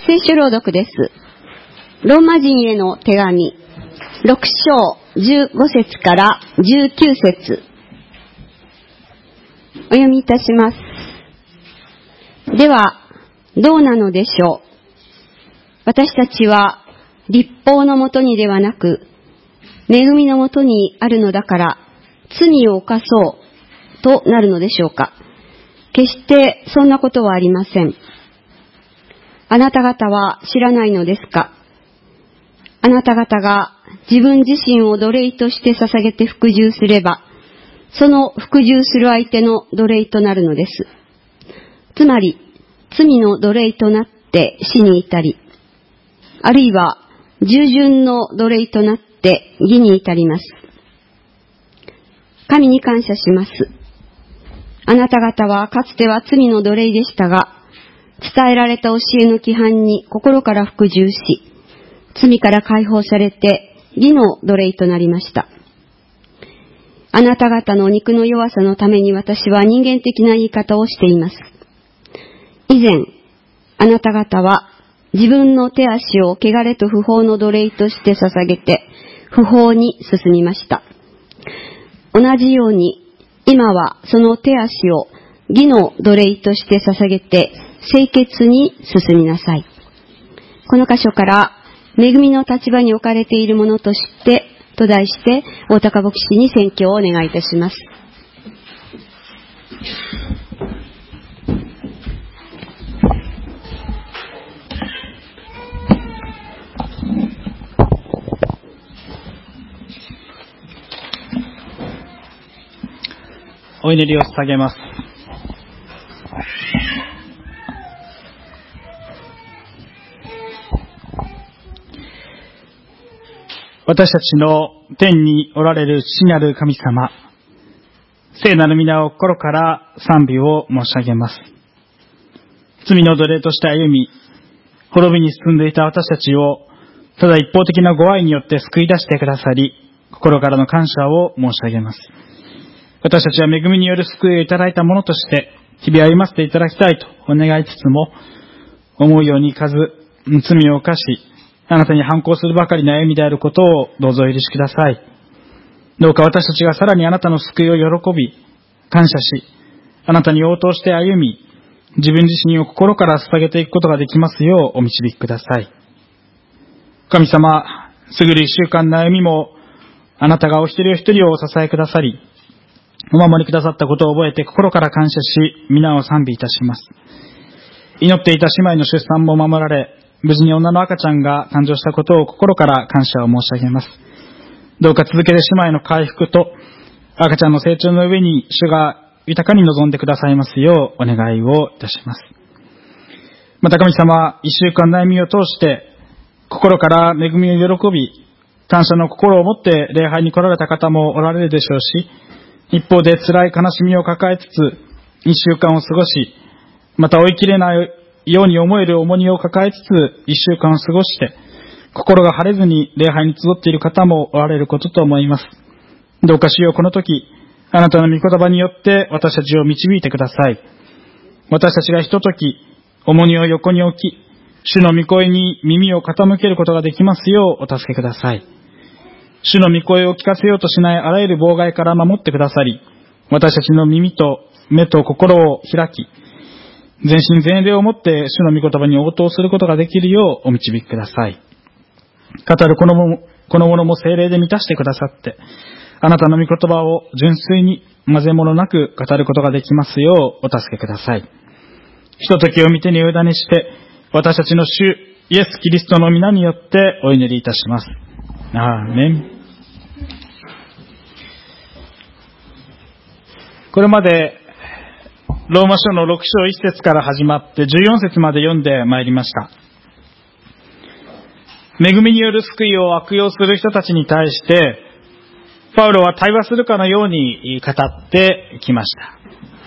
聖書朗読です。ローマ人への手紙、6章15節から19節お読みいたします。では、どうなのでしょう。私たちは律法のもとにではなく、恵みのもとにあるのだから、罪を犯そうとなるのでしょうか。決してそんなことはありません。あなた方は知らないのですか。あなた方が自分自身を奴隷として捧げて服従すれば、その服従する相手の奴隷となるのです。つまり、罪の奴隷となって死に至り、あるいは従順の奴隷となって義に至ります。神に感謝します。あなた方はかつては罪の奴隷でしたが、伝えられた教えの規範に心から服従し、罪から解放されて義の奴隷となりました。あなた方の肉の弱さのために私は人間的な言い方をしています。以前、あなた方は自分の手足を汚れと不法の奴隷として捧げて不法に進みました。同じように今はその手足を義の奴隷として捧げて清潔に進みなさい。この箇所から恵みの立場に置かれているものとしてと題して大高牧師に宣教をお願いいたします。 お祈りを捧げます。私たちの天におられる父なる神様、聖なる皆を心から賛美を申し上げます。罪の奴隷として歩み、滅びに進んでいた私たちを、ただ一方的なご愛によって救い出してくださり、心からの感謝を申し上げます。私たちは恵みによる救いをいただいたものとして、日々歩ませていただきたいとお願いしつつも、思うようにいかず、罪を犯し、あなたに反抗するばかりの歩みであることをどうぞお許しください。どうか私たちがさらにあなたの救いを喜び、感謝し、あなたに応答して歩み、自分自身を心から捧げていくことができますようお導きください。神様、すぐる一週間の歩みも、あなたがお一人お一人をお支えくださり、お守りくださったことを覚えて心から感謝し、皆を賛美いたします。祈っていた姉妹の出産も守られ、無事に女の赤ちゃんが誕生したことを心から感謝を申し上げます。どうか続けて姉妹の回復と赤ちゃんの成長の上に主が豊かに望んでくださいますようお願いをいたします。また神様、一週間の歩みを通して心から恵みを喜び、感謝の心を持って礼拝に来られた方もおられるでしょうし、一方で辛い悲しみを抱えつつ一週間を過ごし、また追い切れないように思える重荷を抱えつつ一週間を過ごして、心が晴れずに礼拝に集っている方もおられることと思います。どうか主よ、この時、あなたの御言葉によって私たちを導いてください。私たちがひととき、重荷を横に置き、主の御声に耳を傾けることができますようお助けください。主の御声を聞かせようとしないあらゆる妨害から守ってくださり、私たちの耳と目と心を開き、全身全霊をもって主の御言葉に応答することができるようお導きください。語るこのものも聖霊で満たしてくださって、あなたの御言葉を純粋に混ぜ物なく語ることができますようお助けください。ひとときを御手にお委ねして、私たちの主イエス・キリストの皆によってお祈りいたします。アーメン。これまでローマ書の6章1節から始まって14節まで読んでまいりました。恵みによる救いを悪用する人たちに対して、パウロは対話するかのように語ってきました。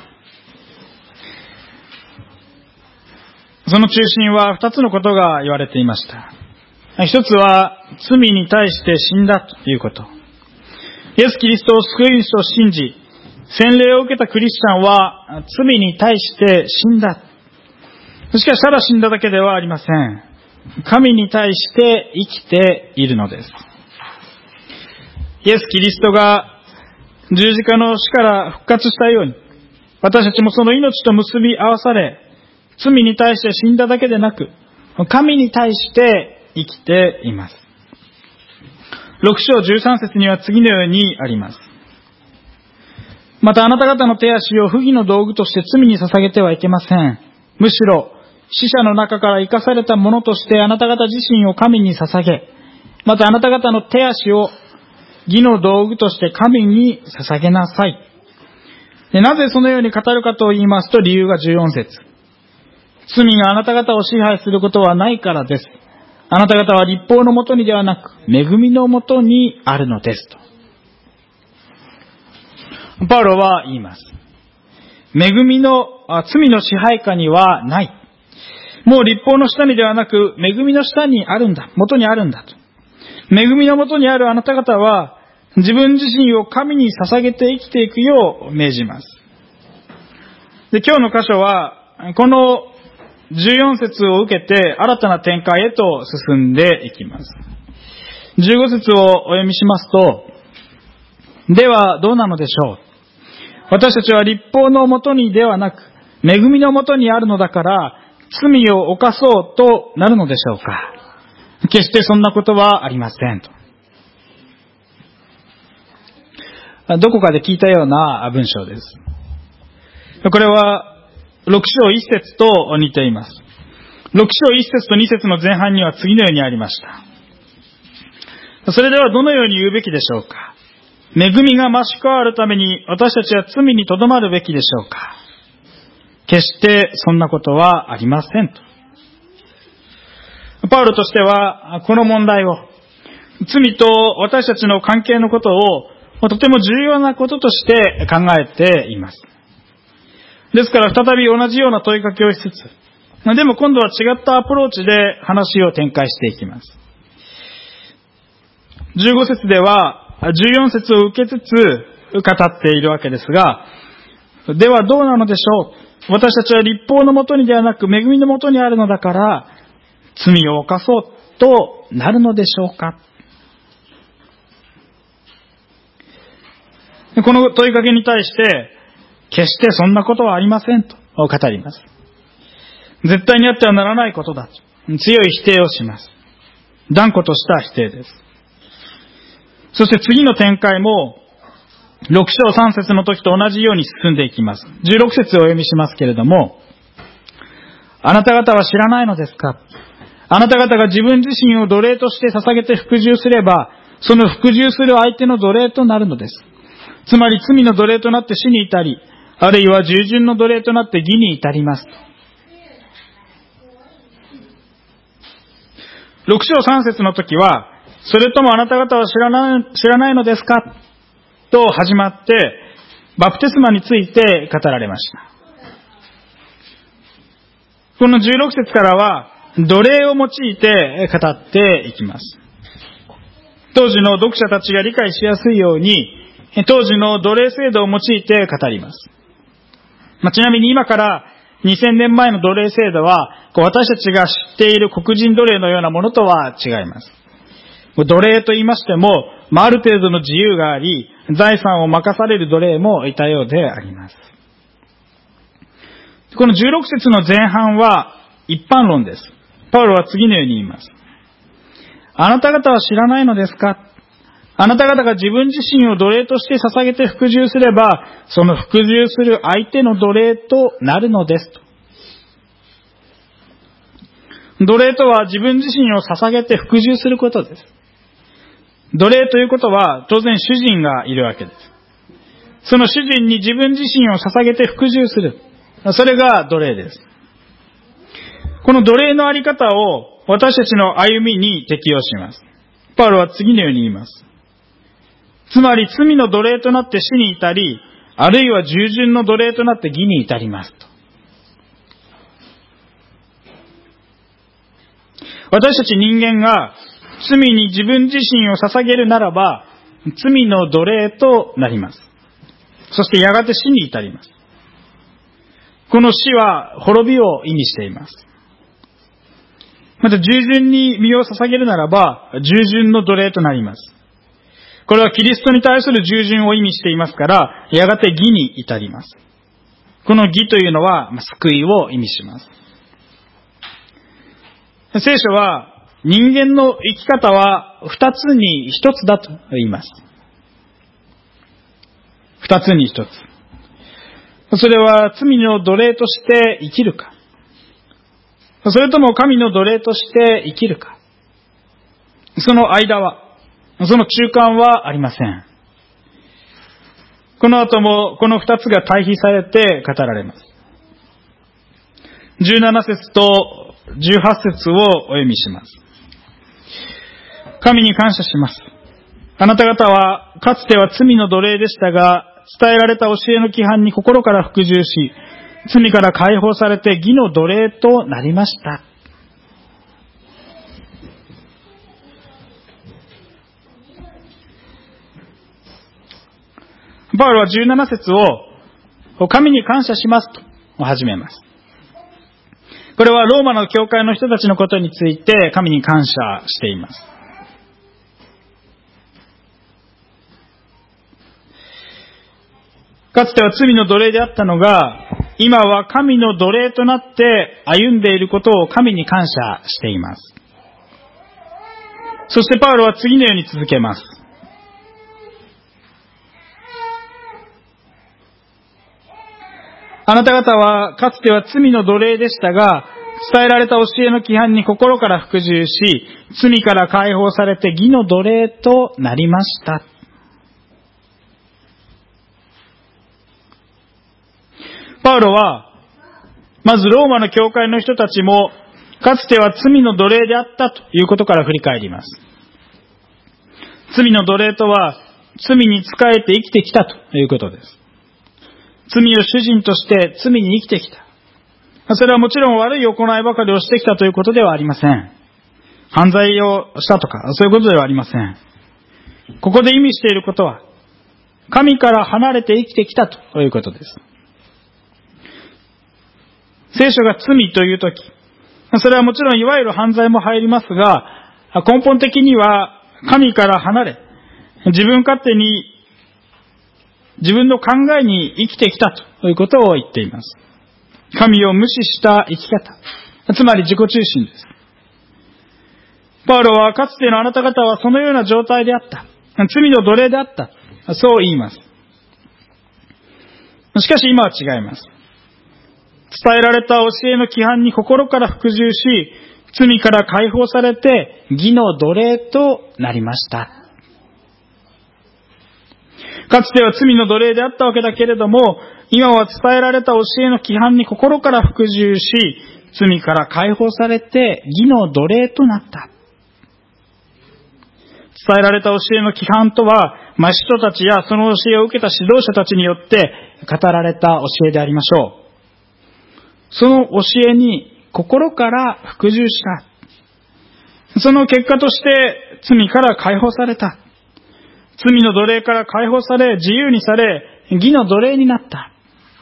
その中心は2つのことが言われていました。一つは罪に対して死んだということ。イエス・キリストを救い主と信じ、洗礼を受けたクリスチャンは罪に対して死んだ。しかしただ死んだだけではありません。 神に対して生きているのです。イエス・キリストが十字架の死から復活したように、私たちもその命と結び合わされ、罪に対して死んだだけでなく、神に対して生きています。6章13節には次のようにあります。またあなた方の手足を不義の道具として罪に捧げてはいけません。むしろ死者の中から生かされたものとしてあなた方自身を神に捧げ、またあなた方の手足を義の道具として神に捧げなさい。で、なぜそのように語るかと言いますと、理由が14節。罪があなた方を支配することはないからです。あなた方は律法のもとにではなく、恵みのもとにあるのですと。パウロは言います。罪の支配下にはない。もう律法の下にではなく、恵みの下にあるんだ。元にあるんだと。恵みの元にあるあなた方は、自分自身を神に捧げて生きていくよう命じます。で、今日の箇所は、この14節を受けて新たな展開へと進んでいきます。15節をお読みしますと、ではどうなのでしょう。私たちは律法のもとにではなく、恵みのもとにあるのだから、罪を犯そうとなるのでしょうか。決してそんなことはありませんと。どこかで聞いたような文章です。これは6章1節と似ています。6章1節と2節の前半には次のようにありました。それではどのように言うべきでしょうか。恵みが増し加わるために私たちは罪にとどまるべきでしょうか。決してそんなことはありませんと。パウロとしてはこの問題を、罪と私たちの関係のことをとても重要なこととして考えています。ですから再び同じような問いかけをしつつ、でも今度は違ったアプローチで話を展開していきます。15節では14節を受けつつ語っているわけですが、ではどうなのでしょう。私たちは律法のもとにではなく恵みのもとにあるのだから、罪を犯そうとなるのでしょうか。この問いかけに対して、決してそんなことはありませんと語ります。絶対にあってはならないことだと強い否定をします。断固とした否定です。そして次の展開も6章3節の時と同じように進んでいきます。16節をお読みしますけれども、あなた方は知らないのですか。あなた方が自分自身を奴隷として捧げて服従すれば、その服従する相手の奴隷となるのです。つまり罪の奴隷となって死に至り、あるいは従順の奴隷となって義に至ります。6章3節の時は、それともあなた方は知らないのですかと始まって、バプテスマについて語られました。この16節からは、奴隷を用いて語っていきます。当時の読者たちが理解しやすいように、当時の奴隷制度を用いて語ります。ちなみに今から2000年前の奴隷制度は、私たちが知っている黒人奴隷のようなものとは違います。奴隷と言いましても、ある程度の自由があり、財産を任される奴隷もいたようであります。この16節の前半は一般論です。パウロは次のように言います。あなた方は知らないのですか。あなた方が自分自身を奴隷として捧げて服従すれば、その服従する相手の奴隷となるのですと。奴隷とは自分自身を捧げて服従することです。奴隷ということは当然主人がいるわけです。その主人に自分自身を捧げて服従する。それが奴隷です。この奴隷のあり方を私たちの歩みに適用します。パウロは次のように言います。つまり罪の奴隷となって死に至り、あるいは従順の奴隷となって義に至りますと。私たち人間が罪に自分自身を捧げるならば、罪の奴隷となります。そしてやがて死に至ります。この死は滅びを意味しています。 また従順に身を捧げるならば、従順の奴隷となります。これはキリストに対する従順を意味していますから、やがて義に至ります。この義というのは、救いを意味します。聖書は、人間の生き方は二つに一つだと言います。二つに一つ。それは罪の奴隷として生きるか、それとも神の奴隷として生きるか。その間は、その中間はありません。この後もこの二つが対比されて語られます。17節と18節をお読みします。神に感謝します。あなた方はかつては罪の奴隷でしたが、伝えられた教えの規範に心から服従し、罪から解放されて義の奴隷となりました。パウロは17節を神に感謝しますと始めます。これはローマの教会の人たちのことについて神に感謝しています。かつては罪の奴隷であったのが、今は神の奴隷となって歩んでいることを神に感謝しています。そしてパウロは次のように続けます。あなた方はかつては罪の奴隷でしたが、伝えられた教えの規範に心から服従し、罪から解放されて義の奴隷となりました。パウロは、まずローマの教会の人たちも、かつては罪の奴隷であったということから振り返ります。罪の奴隷とは、罪に仕えて生きてきたということです。罪を主人として罪に生きてきた。それはもちろん悪い行いばかりをしてきたということではありません。犯罪をしたとか、そういうことではありません。ここで意味していることは、神から離れて生きてきたということです。聖書が罪というとき、それはもちろんいわゆる犯罪も入りますが、根本的には神から離れ、自分勝手に自分の考えに生きてきたということを言っています。神を無視した生き方、つまり自己中心です。パウロはかつてのあなた方はそのような状態であった。罪の奴隷であった。そう言います。しかし今は違います。伝えられた教えの規範に心から服従し、罪から解放されて義の奴隷となりました。かつては罪の奴隷であったわけだけれども、今は伝えられた教えの規範に心から服従し、罪から解放されて義の奴隷となった。伝えられた教えの規範とは、使徒たちやその教えを受けた指導者たちによって語られた教えでありましょう。その教えに心から服従した。その結果として罪から解放された。罪の奴隷から解放され、自由にされ、義の奴隷になった。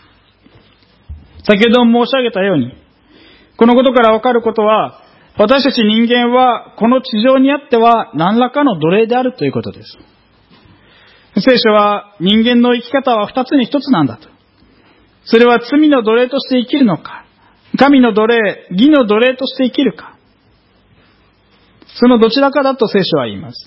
先ほども申し上げたように、このことからわかることは、私たち人間はこの地上にあっては何らかの奴隷であるということです。聖書は人間の生き方は二つに一つなんだと。それは罪の奴隷として生きるのか、神の奴隷、義の奴隷として生きるか。そのどちらかだと聖書は言います。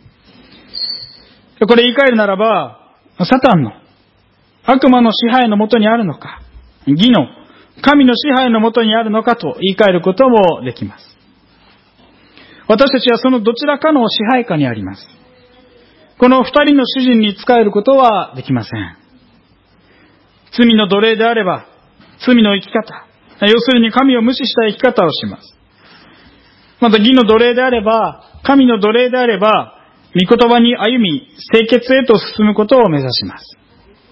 これ言い換えるならば、サタンの悪魔の支配のもとにあるのか、義の神の支配のもとにあるのかと言い換えることもできます。私たちはそのどちらかの支配下にあります。この二人の主人に仕えることはできません。罪の奴隷であれば、罪の生き方、要するに神を無視した生き方をします。また義の奴隷であれば、神の奴隷であれば、御言葉に歩み、清潔へと進むことを目指します。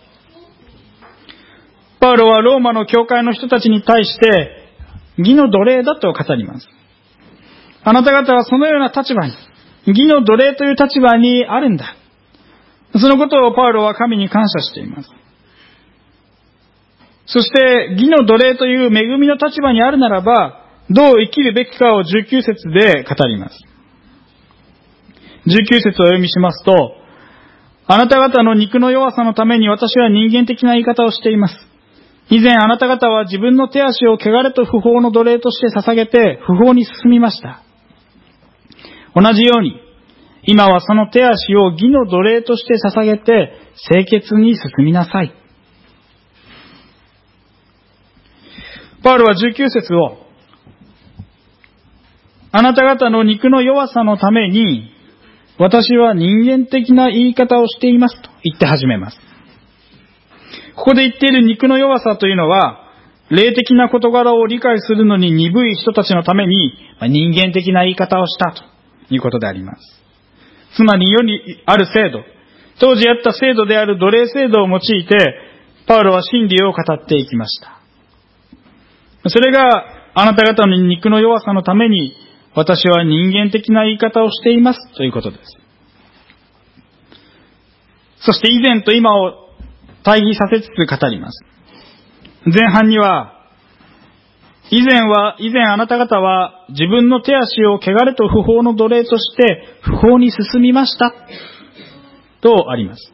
パウロはローマの教会の人たちに対して、義の奴隷だと語ります。あなた方はそのような立場に、義の奴隷という立場にあるんだ。そのことをパウロは神に感謝しています。そして、義の奴隷という恵みの立場にあるならば、 どう生きるべきかを19節で語ります。19節をお読みしますと、あなた方の肉の弱さのために私は人間的な言い方をしています。以前あなた方は自分の手足を汚れと不法の奴隷として捧げて不法に進みました。同じように、今はその手足を義の奴隷として捧げて清潔に進みなさい。パウロは19節を、あなた方の肉の弱さのために私は人間的な言い方をしていますと言って始めます。ここで言っている肉の弱さというのは、霊的な事柄を理解するのに鈍い人たちのために人間的な言い方をしたということであります。つまり世にある制度、当時あった制度である奴隷制度を用いて、パウロは真理を語っていきました。それがあなた方の肉の弱さのために私は人間的な言い方をしていますということです。そして以前と今を対比させつつ語ります。前半には、以前あなた方は自分の手足を汚れと不法の奴隷として不法に進みましたとあります。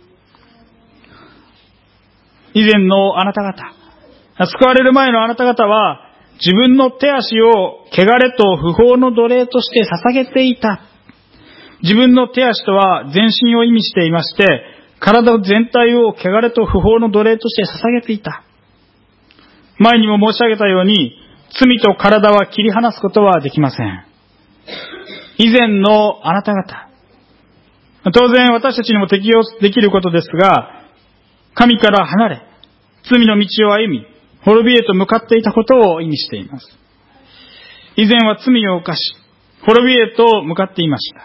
以前のあなた方、救われる前のあなた方は自分の手足を汚れと不法の奴隷として捧げていた。自分の手足とは全身を意味していまして、体全体を汚れと不法の奴隷として捧げていた。前にも申し上げたように、罪と体は切り離すことはできません。以前のあなた方、当然私たちにも適用できることですが、神から離れ、罪の道を歩み、滅びへと向かっていたことを意味しています。以前は罪を犯し、滅びへと向かっていました。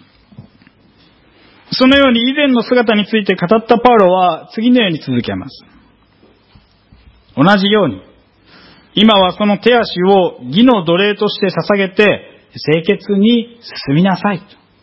そのように以前の姿について語ったパウロは次のように続けます。同じように、今はその手足を義の奴隷として捧げて清潔に進みなさい。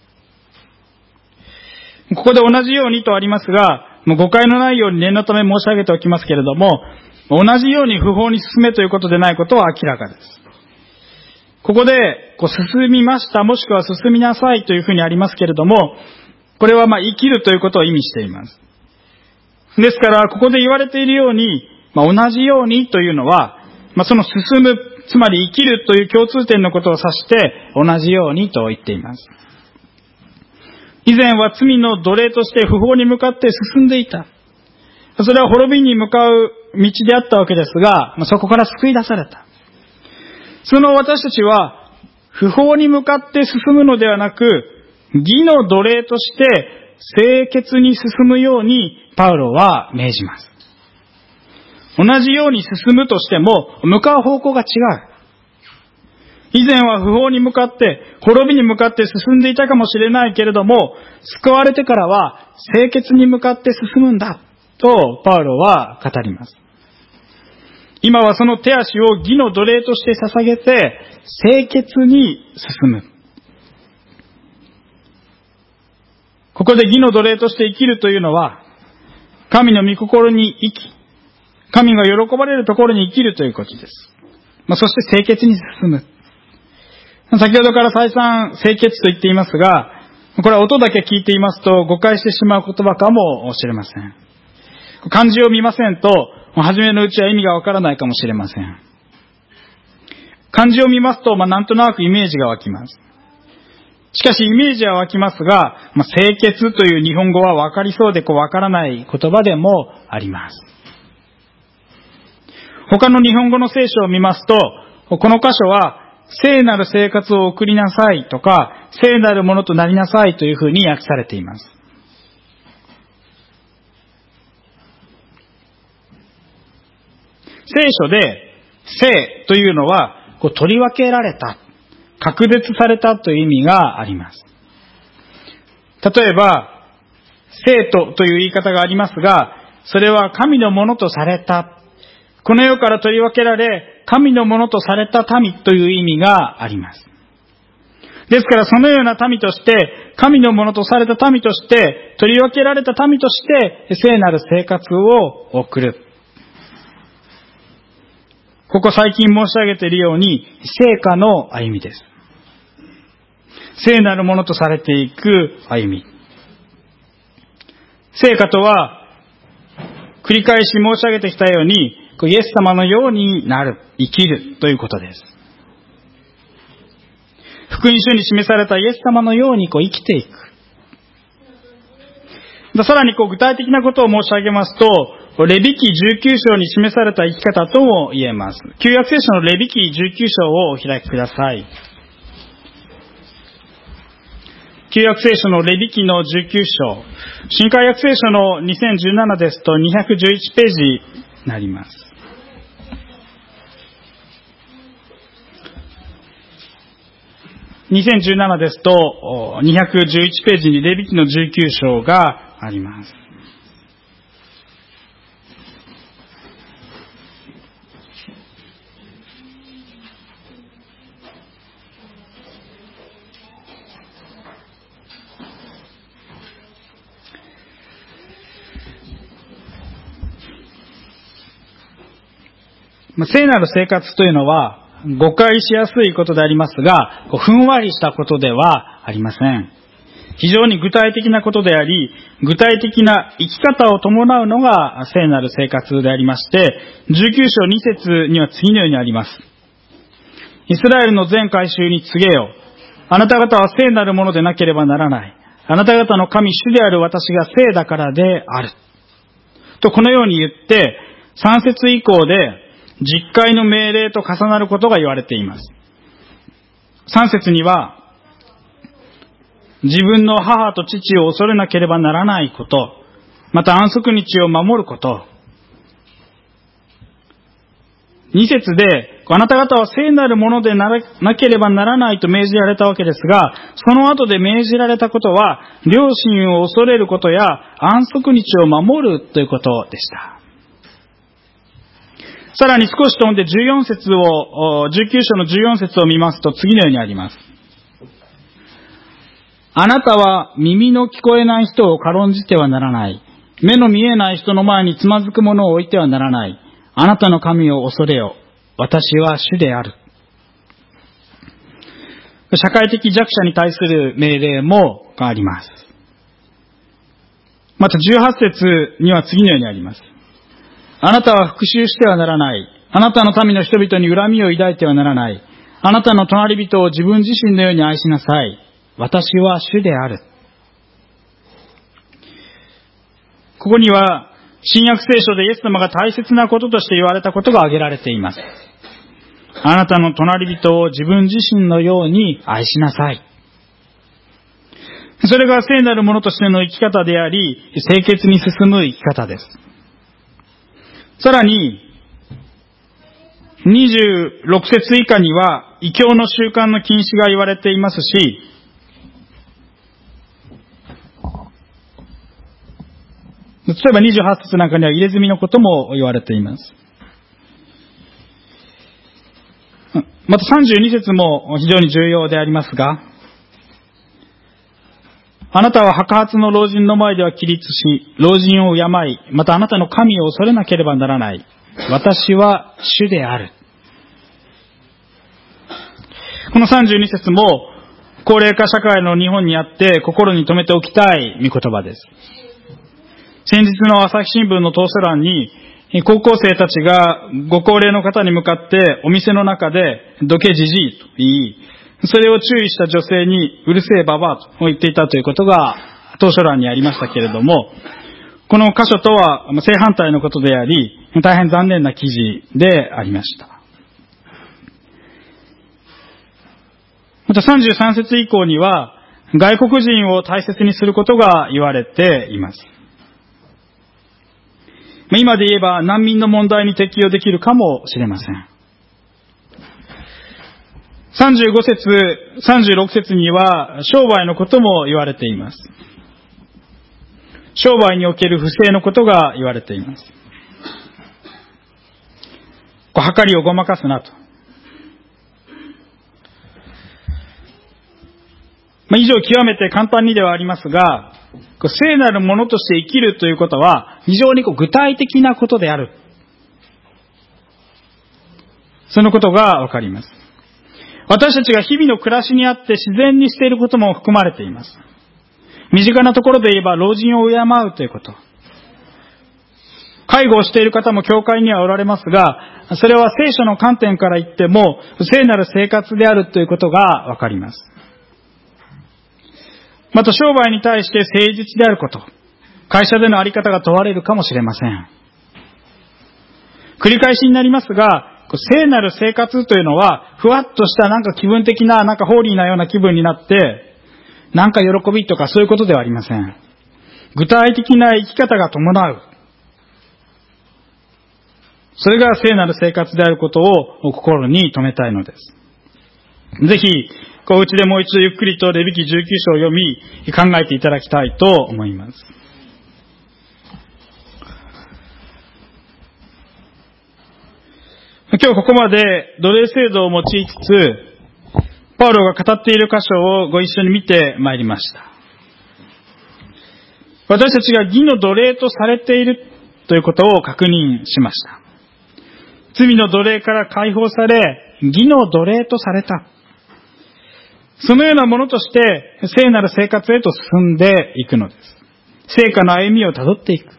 ここで同じようにとありますが、もう誤解のないように念のため申し上げておきますけれども、同じように不法に進めということでないことは明らかです。ここで進みましたもしくは進みなさいというふうにありますけれども、これは生きるということを意味しています。ですからここで言われているように、同じようにというのは、その進む、つまり生きるという共通点のことを指して同じようにと言っています。以前は罪の奴隷として不法に向かって進んでいた。それは滅びに向かう道であったわけですが、そこから救い出された。その私たちは不法に向かって進むのではなく、義の奴隷として清潔に進むようにパウロは命じます。同じように進むとしても向かう方向が違う。以前は不法に向かって滅びに向かって進んでいたかもしれないけれども、救われてからは清潔に向かって進むんだとパウロは語ります。今はその手足を義の奴隷として捧げて清潔に進む。ここで義の奴隷として生きるというのは、神の御心に生き、神が喜ばれるところに生きるということです。そして清潔に進む。先ほどから再三清潔と言っていますが、これは音だけ聞いていますと誤解してしまう言葉かもしれません。漢字を見ませんと、初めのうちは意味がわからないかもしれません。漢字を見ますと、なんとなくイメージが湧きます。しかしイメージは湧きますが、清潔という日本語はわかりそうでわからない言葉でもあります。他の日本語の聖書を見ますと、この箇所は聖なる生活を送りなさいとか、聖なるものとなりなさいというふうに訳されています。聖書で聖というのは取り分けられた、隔絶されたという意味があります。例えば聖徒という言い方がありますが、それは神のものとされた、この世から取り分けられ神のものとされた民という意味があります。ですからそのような民として、神のものとされた民として、取り分けられた民として聖なる生活を送る。 ここ最近申し上げているように、聖歌の歩みです。聖なるものとされていく歩み。聖歌とは、繰り返し申し上げてきたように、イエス様のようになる、生きるということです。福音書に示されたイエス様のように生きていく。さらに具体的なことを申し上げますと、レビ記19章に示された生き方とも言えます。旧約聖書のレビ記19章をお開きください。旧約聖書のレビ記の19章、新海約聖書の2017ですと211ページになります。2017ですと211ページにレビ記の19章があります。聖なる生活というのは誤解しやすいことでありますが、ふんわりしたことではありません。非常に具体的なことであり、具体的な生き方を伴うのが聖なる生活でありまして、19章2節には次のようにあります。イスラエルの全改宗に告げよ。あなた方は聖なるものでなければならない。あなた方の神主である私が聖だからである。とこのように言って、3節以降で実戒の命令と重なることが言われています。3節には、自分の母と父を恐れなければならないこと、また安息日を守ること。2節で、あなた方は聖なるものでなければならないと命じられたわけですが、その後で命じられたことは、良心を恐れることや安息日を守るということでした。さらに少し飛んで19章の14節を見ますと次のようにあります。あなたは耳の聞こえない人を軽んじてはならない。目の見えない人の前につまずくものを置いてはならない。あなたの神を恐れよ。私は主である。社会的弱者に対する命令もあります。また18節には次のようにあります。あなたは復讐してはならない。あなたの民の人々に恨みを抱いてはならない。あなたの隣人を自分自身のように愛しなさい。私は主である。ここには、新約聖書でイエス様が大切なこととして言われたことが挙げられています。あなたの隣人を自分自身のように愛しなさい。それが聖なるものとしての生き方であり、清潔に進む生き方です。さらに、26節以下には、異教の習慣の禁止が言われていますし、例えば28節なんかには入れ墨のことも言われています。また32節も非常に重要でありますが、あなたは白髪の老人の前では起立し、老人を敬い、またあなたの神を恐れなければならない。私は主である。この32節も、高齢化社会の日本にあって心に留めておきたい御言葉です。先日の朝日新聞の投書欄に、高校生たちがご高齢の方に向かってお店の中でどけじじいと言い、それを注意した女性にうるせえババアと言っていたということが投書欄にありましたけれども、この箇所とは正反対のことであり、大変残念な記事でありました。また33節以降には、外国人を大切にすることが言われています。今で言えば難民の問題に適用できるかもしれません。35節、36節には商売のことも言われています。商売における不正のことが言われています。計りをごまかすなと。以上極めて簡単にではありますが、聖なるものとして生きるということは非常に具体的なことである。 そのことがわかります。私たちが日々の暮らしにあって自然にしていることも含まれています。身近なところで言えば老人を敬うということ。介護をしている方も教会にはおられますが、それは聖書の観点から言っても聖なる生活であるということがわかります。また商売に対して誠実であること、会社でのあり方が問われるかもしれません。繰り返しになりますが、聖なる生活というのは、ふわっとしたなんか気分的な、なんかホーリーなような気分になって、なんか喜びとかそういうことではありません。具体的な生き方が伴う。それが聖なる生活であることを心に留めたいのです。ぜひ、お家でもう一度ゆっくりとレビ記19章を読み、考えていただきたいと思います。今日ここまで奴隷制度を用いつつ、パウロが語っている箇所をご一緒に見てまいりました。私たちが義の奴隷とされているということを確認しました。罪の奴隷から解放され、義の奴隷とされた。そのようなものとして聖なる生活へと進んでいくのです。聖果の歩みをたどっていく。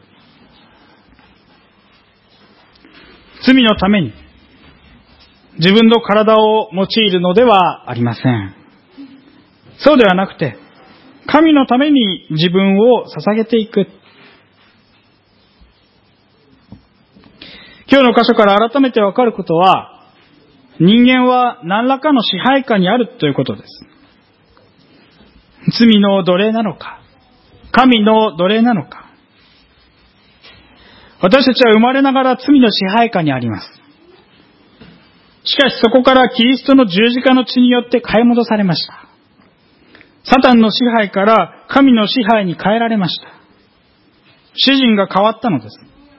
罪のために自分の体を用いるのではありません。そうではなくて、神のために自分を捧げていく。今日の箇所から改めてわかることは、人間は何らかの支配下にあるということです。罪の奴隷なのか、神の奴隷なのか。私たちは生まれながら罪の支配下にあります。しかしそこからキリストの十字架の血によって買い戻されました。サタンの支配から神の支配に変えられました。主人が変わったのです。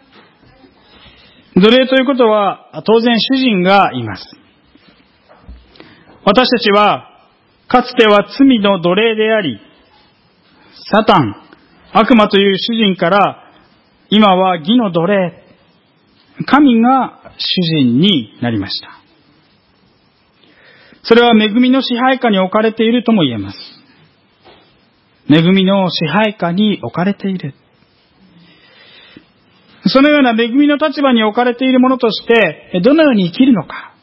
奴隷ということは当然主人がいます。私たちはかつては罪の奴隷であり、サタン、悪魔という主人から今は義の奴隷、神が主人になりました。それは恵みの支配下に置かれているとも言えます。恵みの支配下に置かれている。そのような恵みの立場に置かれているものとして、どのように生きるのか。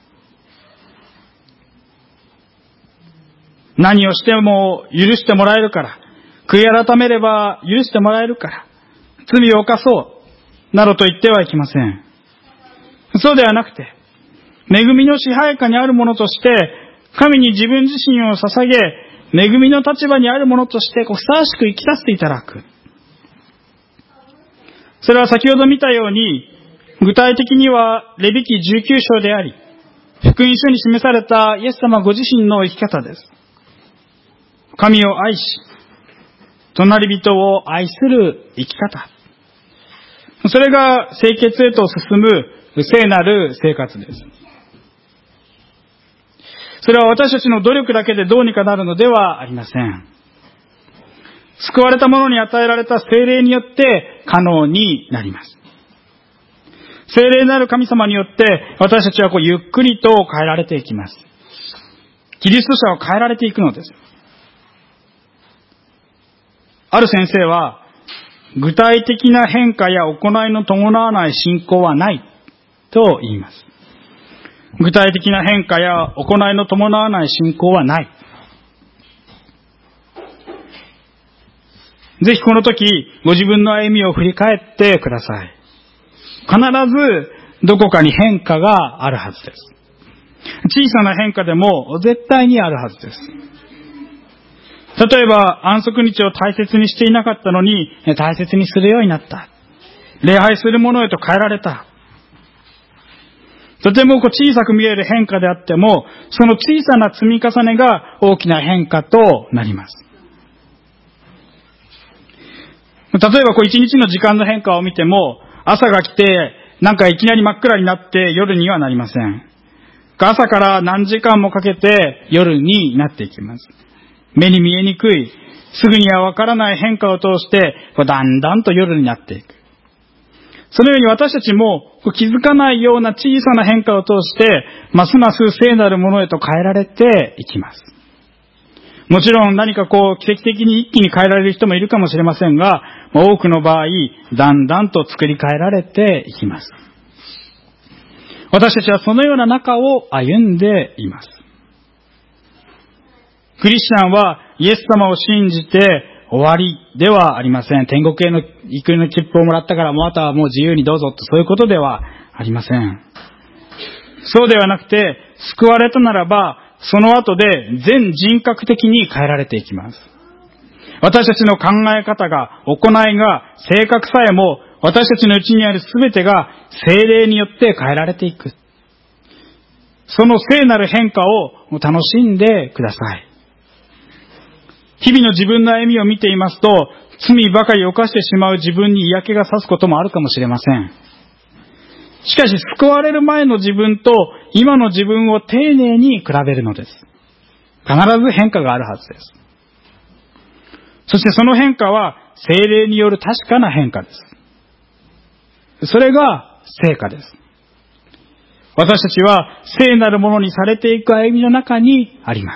何をしても許してもらえるから、悔い改めれば許してもらえるから、罪を犯そう、などと言ってはいけません。そうではなくて、恵みの支配下にあるものとして、神に自分自身を捧げ、恵みの立場にあるものとしてふさわしく生きさせていただく。それは先ほど見たように、具体的にはレビ記19章であり、福音書に示されたイエス様ご自身の生き方です。神を愛し、隣人を愛する生き方。それが清潔へと進む聖なる生活です。それは私たちの努力だけでどうにかなるのではありません。救われた者に与えられた聖霊によって可能になります。聖霊なる神様によって私たちはゆっくりと変えられていきます。キリスト者を変えられていくのです。ある先生は、具体的な変化や行いの伴わない信仰はないと言います。具体的な変化や行いの伴わない信仰はない。ぜひこの時、ご自分の歩みを振り返ってください。必ずどこかに変化があるはずです。小さな変化でも絶対にあるはずです。例えば安息日を大切にしていなかったのに大切にするようになった。礼拝するものへと変えられた。とても小さく見える変化であっても、その小さな積み重ねが大きな変化となります。例えば一日の時間の変化を見ても、朝が来てなんかいきなり真っ暗になって夜にはなりません。朝から何時間もかけて夜になっていきます。目に見えにくい、すぐにはわからない変化を通してだんだんと夜になっていく。 そのように私たちも気づかないような小さな変化を通して、ますます聖なるものへと変えられていきます。もちろん何か奇跡的に一気に変えられる人もいるかもしれませんが、多くの場合、だんだんと作り変えられていきます。私たちはそのような中を歩んでいます。クリスチャンはイエス様を信じて終わりではありません。天国への行くの切符をもらったから、あとはもう自由にどうぞと、そういうことではありません。そうではなくて、救われたならば、その後で全人格的に変えられていきます。私たちの考え方が、行いが、性格さえも、私たちのうちにあるすべてが聖霊によって変えられていく。その聖なる変化を楽しんでください。日々の自分の歩みを見ていますと、罪ばかり犯してしまう自分に嫌気がさすこともあるかもしれません。しかし、救われる前の自分と今の自分を丁寧に比べるのです。必ず変化があるはずです。そしてその変化は聖霊による確かな変化です。それが聖果です。私たちは聖なるものにされていく歩みの中にあります。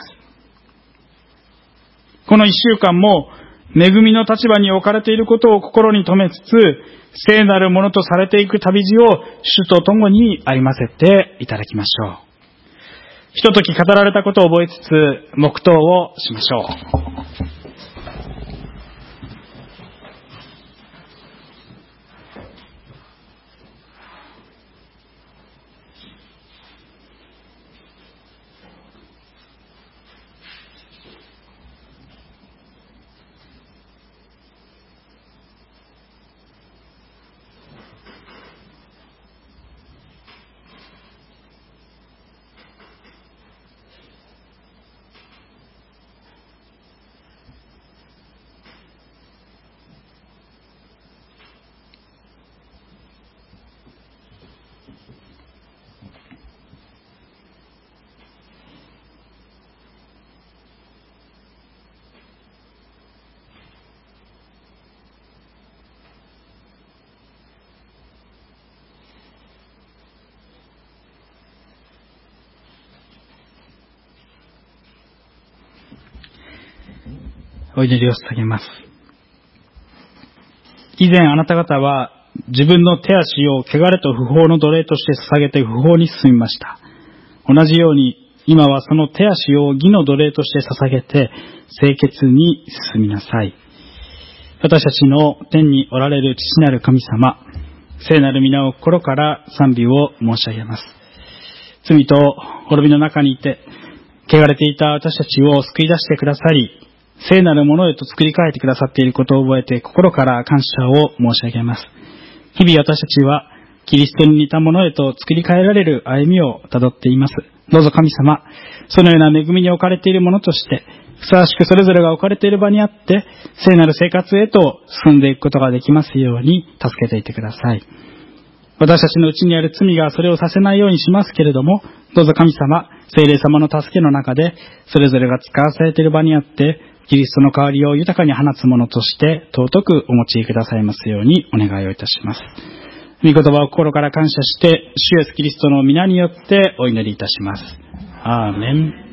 この一週間も恵みの立場に置かれていることを心に留めつつ、聖なるものとされていく旅路を主と共に歩ませていただきましょう。ひととき語られたことを覚えつつ黙祷をしましょう。お祈りを捧げます。以前あなた方は自分の手足を汚れと不法の奴隷として捧げて不法に進みました。同じように今はその手足を義の奴隷として捧げて清潔に進みなさい。私たちの天におられる父なる神様、聖なる皆を心から賛美を申し上げます。罪と滅びの中にいて汚れていた私たちを救い出してくださり、聖なるものへと作り変えてくださっていることを覚えて心から感謝を申し上げます。日々私たちはキリストに似たものへと作り変えられる歩みをたどっています。どうぞ神様、そのような恵みに置かれているものとして、ふさわしくそれぞれが置かれている場にあって、聖なる生活へと進んでいくことができますように助けていてください。私たちのうちにある罪がそれをさせないようにしますけれども、どうぞ神様、聖霊様の助けの中で、それぞれが使わされている場にあって、キリストの代わりを豊かに放つものとして尊くお持ちくださいますようにお願いをいたします。御言葉を心から感謝して、主イエスキリストの皆によってお祈りいたします。アーメン。